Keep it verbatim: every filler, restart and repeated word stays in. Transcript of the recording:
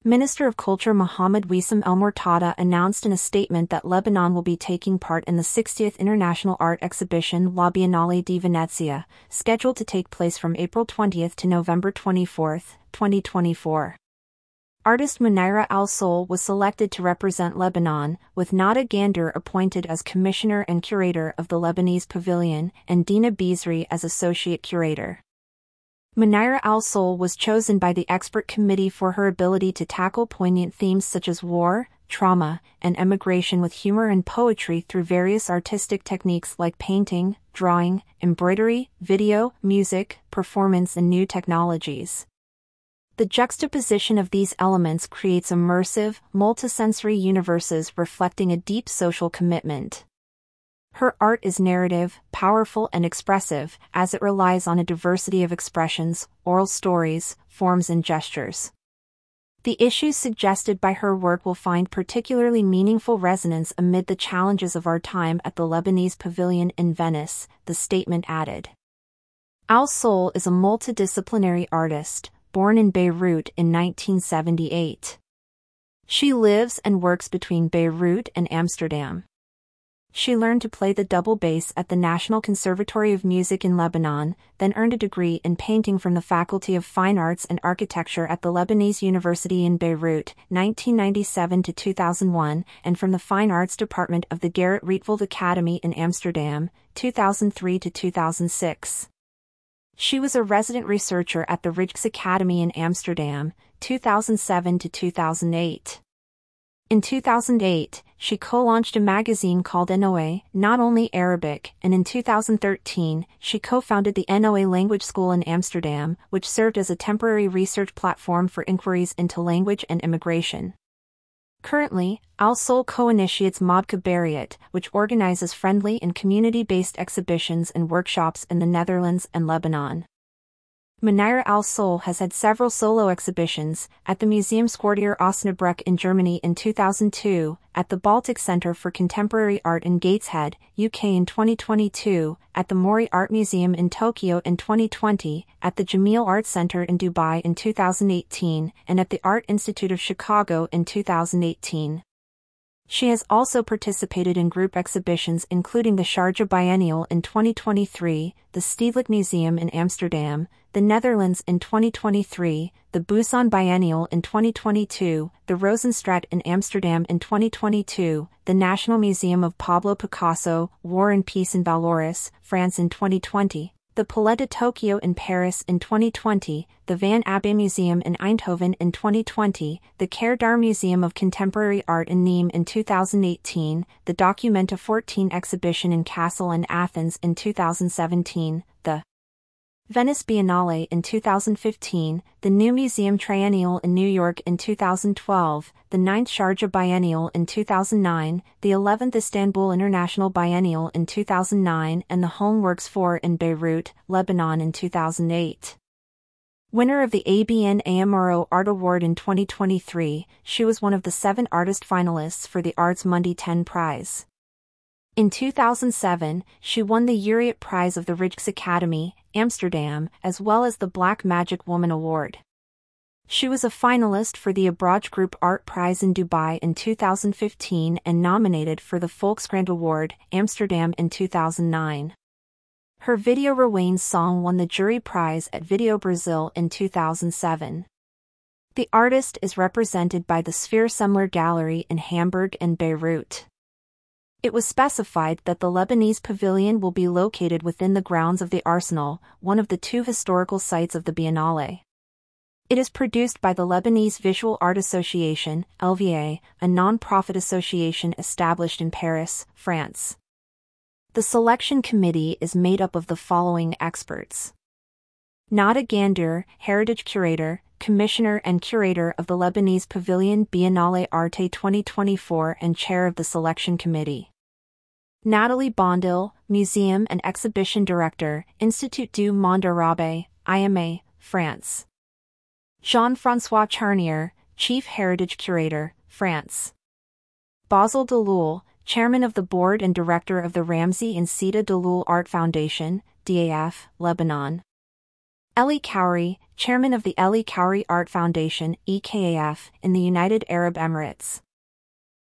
Minister of Culture Mohammed Wissam El Mortada announced in a statement that Lebanon will be taking part in the sixtieth International Art Exhibition La Biennale di Venezia, scheduled to take place from April twentieth to November twenty-fourth, twenty twenty-four. Artist Munaira Al-Soul was selected to represent Lebanon, with Nada Gander appointed as Commissioner and Curator of the Lebanese Pavilion, and Dina Bizri as Associate Curator. Munaira Al-Soul was chosen by the expert committee for her ability to tackle poignant themes such as war, trauma, and emigration with humor and poetry through various artistic techniques like painting, drawing, embroidery, video, music, performance, and new technologies. The juxtaposition of these elements creates immersive, multisensory universes reflecting a deep social commitment. Her art is narrative, powerful and expressive, as it relies on a diversity of expressions, oral stories, forms and gestures. The issues suggested by her work will find particularly meaningful resonance amid the challenges of our time at the Lebanese Pavilion in Venice, the statement added. Al-Soul is a multidisciplinary artist, born in Beirut in nineteen seventy-eight. She lives and works between Beirut and Amsterdam. She learned to play the double bass at the National Conservatory of Music in Lebanon, then earned a degree in painting from the Faculty of Fine Arts and Architecture at the Lebanese University in Beirut, nineteen ninety-seven to two thousand one, and from the Fine Arts Department of the Gerrit Rietveld Academy in Amsterdam, two thousand three to two thousand six. She was a resident researcher at the Rijksacademy in Amsterdam, two thousand seven to two thousand eight. In two thousand eight, she co-launched a magazine called N O A, Not Only Arabic, and in two thousand thirteen, she co-founded the N O A Language School in Amsterdam, which served as a temporary research platform for inquiries into language and immigration. Currently, Al-Soul co-initiates Mabka Bariat, which organizes friendly and community-based exhibitions and workshops in the Netherlands and Lebanon. Munaira Al-Soul has had several solo exhibitions, at the Museumsquartier Osnabrück in Germany in two thousand two, at the Baltic Centre for Contemporary Art in Gateshead, U K in twenty twenty-two, at the Mori Art Museum in Tokyo in twenty twenty, at the Jameel Art Center in Dubai in two thousand eighteen, and at the Art Institute of Chicago in two thousand eighteen. She has also participated in group exhibitions including the Sharjah Biennial in twenty twenty-three, the Stedelijk Museum in Amsterdam, the Netherlands in twenty twenty-three, the Busan Biennial in twenty twenty-two, the Rozenstraat in Amsterdam in twenty twenty-two, the National Museum of Pablo Picasso, War and Peace in Vallauris, France in twenty twenty, the Palais de Tokyo in Paris in twenty twenty, the Van Abbe Museum in Eindhoven in twenty twenty, the Kerdar Museum of Contemporary Art in Nîmes in two thousand eighteen, the Documenta fourteen exhibition in Kassel and Athens in two thousand seventeen, the Venice Biennale in two thousand fifteen, the New Museum Triennial in New York in two thousand twelve, the ninth Sharjah Biennial in two thousand nine, the eleventh Istanbul International Biennial in two thousand nine, and the Homeworks four in Beirut, Lebanon in two thousand eight. Winner of the A B N AMRO Art Award in twenty twenty-three, she was one of the seven artist finalists for the Arts Mundi ten Prize. In two thousand seven, she won the Uriot Prize of the Rijksacademy, Amsterdam, as well as the Black Magic Woman Award. She was a finalist for the Abraj Group Art Prize in Dubai in two thousand fifteen and nominated for the Volkskrant Award, Amsterdam in two thousand nine. Her video Rawane's song won the Jury Prize at Video Brazil in two thousand seven. The artist is represented by the Sphere Semler Gallery in Hamburg and Beirut. It was specified that the Lebanese Pavilion will be located within the grounds of the Arsenal, one of the two historical sites of the Biennale. It is produced by the Lebanese Visual Art Association, L V A, a non-profit association established in Paris, France. The selection committee is made up of the following experts: Nada Gander, Heritage Curator, Commissioner and Curator of the Lebanese Pavilion Biennale Arte twenty twenty-four and Chair of the Selection Committee. Nathalie Bondil, Museum and Exhibition Director, Institut du Monde Arabe, I M A, France. Jean-François Charnier, Chief Heritage Curator, France. Basel Deloul, Chairman of the Board and Director of the Ramzi and Sida Deloul Art Foundation, D A F, Lebanon. Elie Khoury, chairman of the Elie Khoury Art Foundation (E K A F) in the United Arab Emirates.